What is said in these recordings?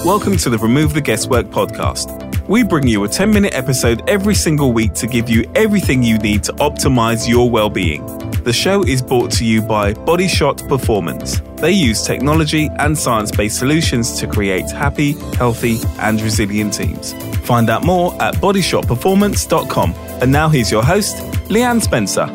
Welcome to the Remove the Guesswork podcast. We bring you a 10-minute episode every single week to give you everything you need to optimize your well-being. The show is brought to you by Body Shot Performance. They use technology and science-based solutions to create happy, healthy, and resilient teams. Find out more at bodyshotperformance.com. And now here's your host, Leanne Spencer.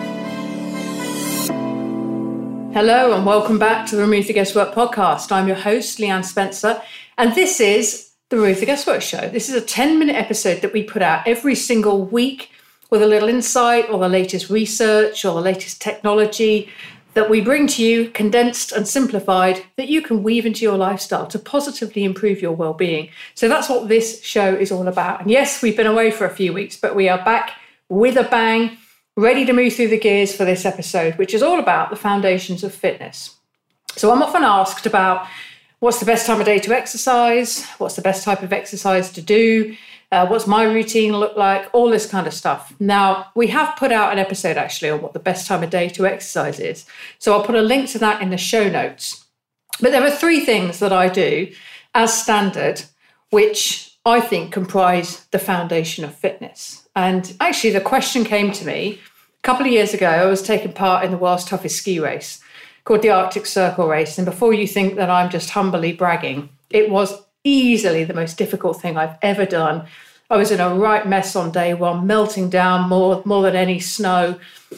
Hello and welcome back to the Remove the Guesswork podcast. I'm your host, Leanne Spencer, and this is the Remove the Guesswork show. This is a 10-minute episode that we put out every single week with a little insight or the latest research or the latest technology that we bring to you, condensed and simplified, that you can weave into your lifestyle to positively improve your well-being. So that's what this show is all about. And yes, we've been away for a few weeks, but we are back with a bang, ready to move through the gears for this episode, which is all about the foundations of fitness. So I'm often asked about what's the best time of day to exercise, what's the best type of exercise to do, what's my routine look like, all this kind of stuff. Now, we have put out an episode actually on what the best time of day to exercise is. So I'll put a link to that in the show notes. But there are three things that I do as standard, which I think comprise the foundation of fitness. And actually, the question came to me a couple of years ago. I was taking part in the world's toughest ski race called the Arctic Circle Race. And before you think that I'm just humbly bragging, it was easily the most difficult thing I've ever done. I was in a right mess on day one, melting down more than any snow,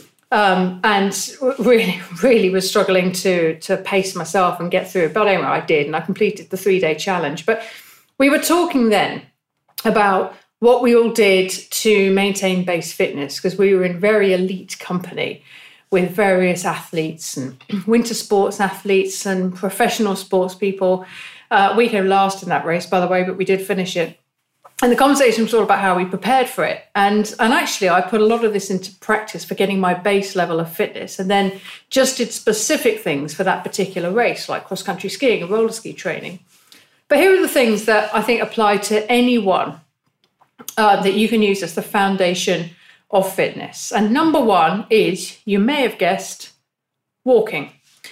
and really was struggling to pace myself and get through it. But anyway, I did, and I completed the 3-day challenge. But we were talking then about what we all did to maintain base fitness, because we were in very elite company with various athletes and winter sports athletes and professional sports people. We came last in that race, by the way, but we did finish it. And the conversation was all about how we prepared for it. And actually, I put a lot of this into practice for getting my base level of fitness, and then just did specific things for that particular race, like cross-country skiing and roller ski training. But here are the things that I think apply to anyone that you can use as the foundation of fitness. And number one is, you may have guessed, walking.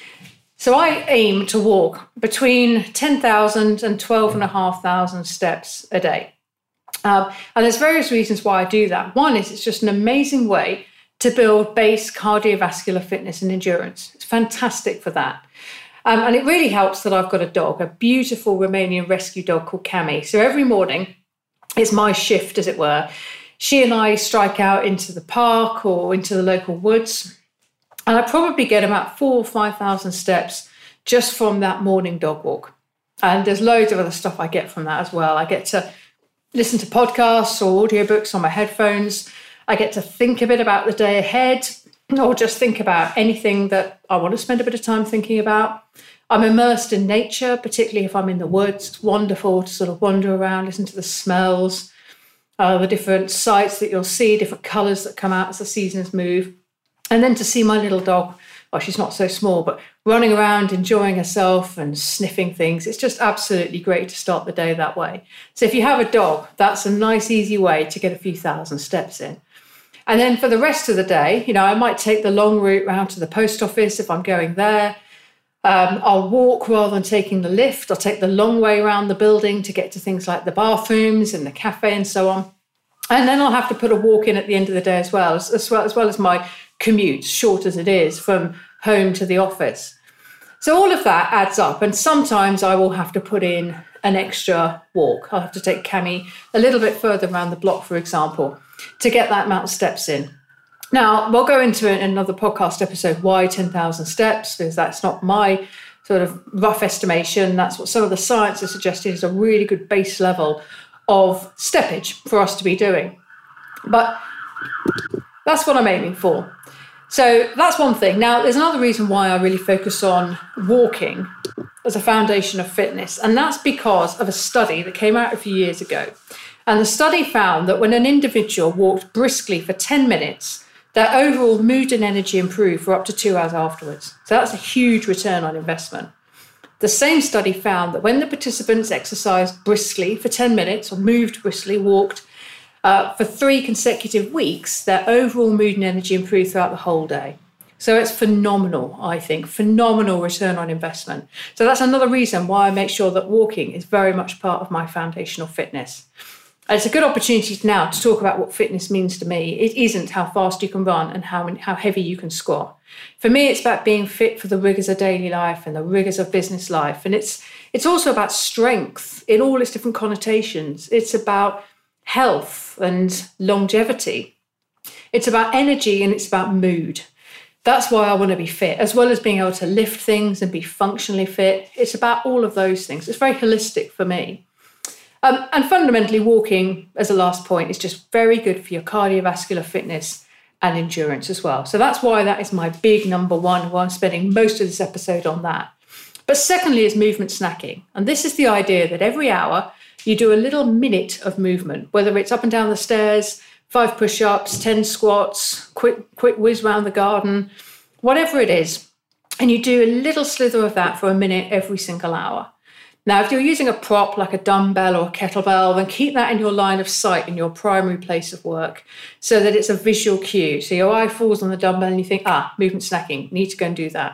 So I aim to walk between 10,000 and 12,500 steps a day. And there's various reasons why I do that. One is it's just an amazing way to build base cardiovascular fitness and endurance. It's fantastic for that. And it really helps that I've got a dog, a beautiful Romanian rescue dog called Cami. So every morning, it's my shift, as it were. She and I strike out into the park or into the local woods. And I probably get about 4,000 or 5,000 steps just from that morning dog walk. And there's loads of other stuff I get from that as well. I get to listen to podcasts or audiobooks on my headphones. I get to think a bit about the day ahead, or just think about anything that I want to spend a bit of time thinking about. I'm immersed in nature, particularly if I'm in the woods. It's wonderful to sort of wander around, listen to the smells, the different sights that you'll see, different colours that come out as the seasons move. And then to see my little dog, well, she's not so small, but running around, enjoying herself and sniffing things. It's just absolutely great to start the day that way. So if you have a dog, that's a nice, easy way to get a few thousand steps in. And then for the rest of the day, I might take the long route round to the post office if I'm going there. I'll walk rather than taking the lift. I'll take the long way around the building to get to things like the bathrooms and the cafe and so on. And then I'll have to put a walk in at the end of the day as well as my commute, short as it is, from home to the office. So all of that adds up. And sometimes I will have to put in an extra walk. I'll have to take Cami a little bit further around the block, for example, to get that amount of steps in. Now, we'll go into it in another podcast episode, why 10,000 steps, because that's not my sort of rough estimation. That's what some of the science has suggested is a really good base level of steppage for us to be doing. But that's what I'm aiming for. So that's one thing. Now, there's another reason why I really focus on walking as a foundation of fitness, and that's because of a study that came out a few years ago. And the study found that when an individual walked briskly for 10 minutes, their overall mood and energy improved for up to 2 hours afterwards. So that's a huge return on investment. The same study found that when the participants exercised briskly for 10 minutes, or moved briskly, walked, for 3 consecutive weeks, their overall mood and energy improved throughout the whole day. So it's phenomenal, I think, phenomenal return on investment. So that's another reason why I make sure that walking is very much part of my foundational fitness. And it's a good opportunity now to talk about what fitness means to me. It isn't how fast you can run and how heavy you can squat. For me, it's about being fit for the rigors of daily life and the rigors of business life. And it's also about strength in all its different connotations. It's about health and longevity. It's about energy and it's about mood. That's why I want to be fit, as well as being able to lift things and be functionally fit. It's about all of those things. It's very holistic for me. And fundamentally, walking, as a last point, is just very good for your cardiovascular fitness and endurance as well. So that's why that is my big number one, why I'm spending most of this episode on that. But secondly is movement snacking. And this is the idea that every hour you do a little minute of movement, whether it's up and down the stairs, 5 push-ups, 10 squats, quick whiz around the garden, whatever it is. And you do a little slither of that for a minute every single hour. Now, if you're using a prop like a dumbbell or a kettlebell, then keep that in your line of sight in your primary place of work so that it's a visual cue. So your eye falls on the dumbbell and you think, movement snacking, need to go and do that.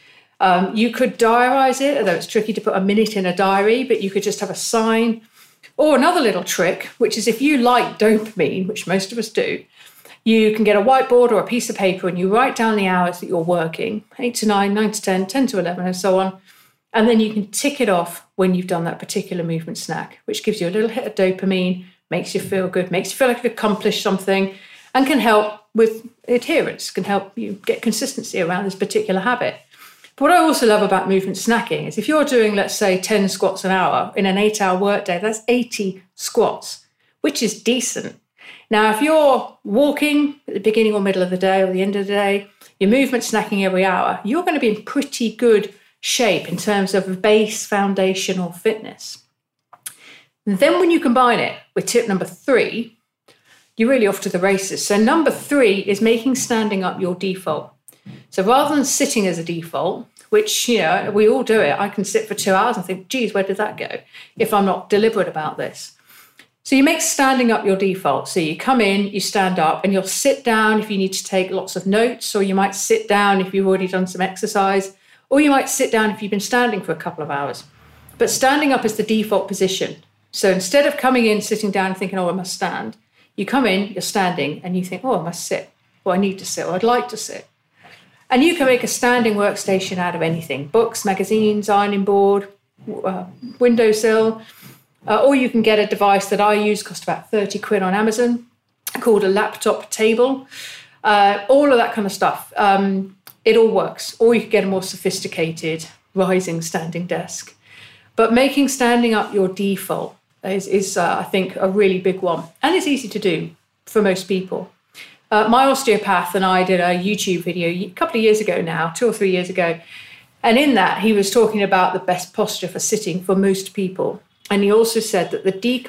You could diarise it, although it's tricky to put a minute in a diary, but you could just have a sign. Or another little trick, which is if you like dopamine, which most of us do, you can get a whiteboard or a piece of paper and you write down the hours that you're working, 8 to 9, 9 to 10, 10 to 11, and so on. And then you can tick it off when you've done that particular movement snack, which gives you a little hit of dopamine, makes you feel good, makes you feel like you've accomplished something, and can help with adherence, can help you get consistency around this particular habit. But what I also love about movement snacking is if you're doing, let's say, 10 squats an hour in an 8-hour workday, that's 80 squats, which is decent. Now, if you're walking at the beginning or middle of the day or the end of the day, you're movement snacking every hour, you're going to be in pretty good shape in terms of base foundational fitness. Then when you combine it with tip number 3, you're really off to the races. So number 3 is making standing up your default. So rather than sitting as a default, which, we all do it, I can sit for 2 hours and think, geez, where did that go? If I'm not deliberate about this. So you make standing up your default. So you come in, you stand up, and you'll sit down if you need to take lots of notes, or you might sit down if you've already done some exercise, or you might sit down if you've been standing for a couple of hours. But standing up is the default position. So instead of coming in, sitting down and thinking, I must stand, you come in, you're standing, and you think, I must sit, or I need to sit, or I'd like to sit. And you can make a standing workstation out of anything, books, magazines, ironing board, windowsill, or you can get a device that I use, cost about 30 quid on Amazon, called a laptop table, all of that kind of stuff. It all works. Or you could get a more sophisticated rising standing desk. But making standing up your default is I think, a really big one. And it's easy to do for most people. My osteopath and I did a YouTube video a couple of years ago now, 2 or 3 years ago. And in that, he was talking about the best posture for sitting for most people. And he also said that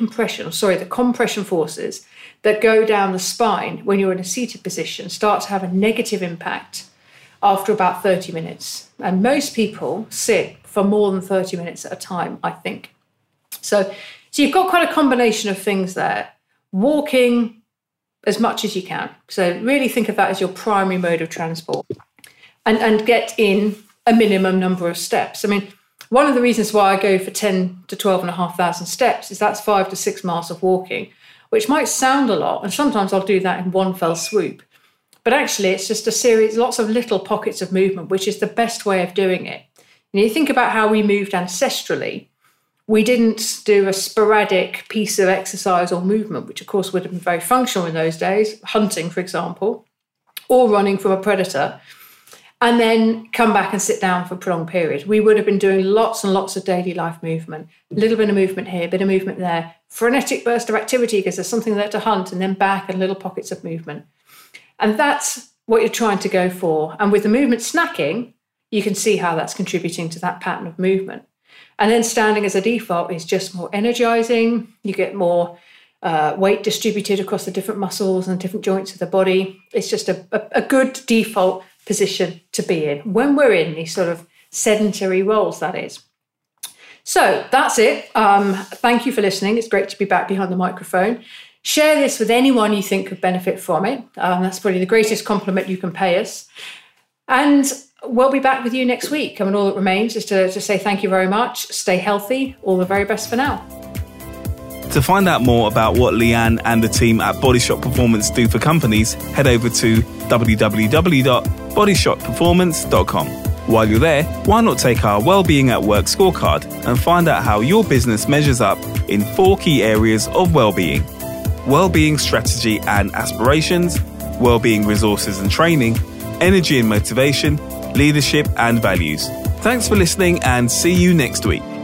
the compression forces that go down the spine when you're in a seated position start to have a negative impact after about 30 minutes. And most people sit for more than 30 minutes at a time, I think. So you've got quite a combination of things there. Walking as much as you can. So really think of that as your primary mode of transport. And get in a minimum number of steps. I mean, one of the reasons why I go for 10 to 12,500 steps is that's 5 to 6 miles of walking, which might sound a lot. And sometimes I'll do that in one fell swoop. But actually, it's just a series, lots of little pockets of movement, which is the best way of doing it. And you think about how we moved ancestrally. We didn't do a sporadic piece of exercise or movement, which of course would have been very functional in those days, hunting, for example, or running from a predator, and then come back and sit down for a prolonged period. We would have been doing lots and lots of daily life movement, a little bit of movement here, a bit of movement there, frenetic burst of activity because there's something there to hunt, and then back and little pockets of movement. And that's what you're trying to go for. And with the movement snacking, you can see how that's contributing to that pattern of movement. And then standing as a default is just more energizing. You get more weight distributed across the different muscles and different joints of the body. It's just a good default position to be in when we're in these sort of sedentary roles, that is. So that's it. Thank you for listening. It's great to be back behind the microphone. Share this with anyone you think could benefit from it. That's probably the greatest compliment you can pay us. And we'll be back with you next week. I mean, all that remains is to say thank you very much. Stay healthy. All the very best for now. To find out more about what Leanne and the team at Body Shot Performance do for companies, head over to www.bodyshotperformance.com. While you're there, why not take our Wellbeing at Work scorecard and find out how your business measures up in 4 key areas of well-being: well-being strategy and aspirations, well-being resources and training, energy and motivation, leadership and values. Thanks for listening and see you next week.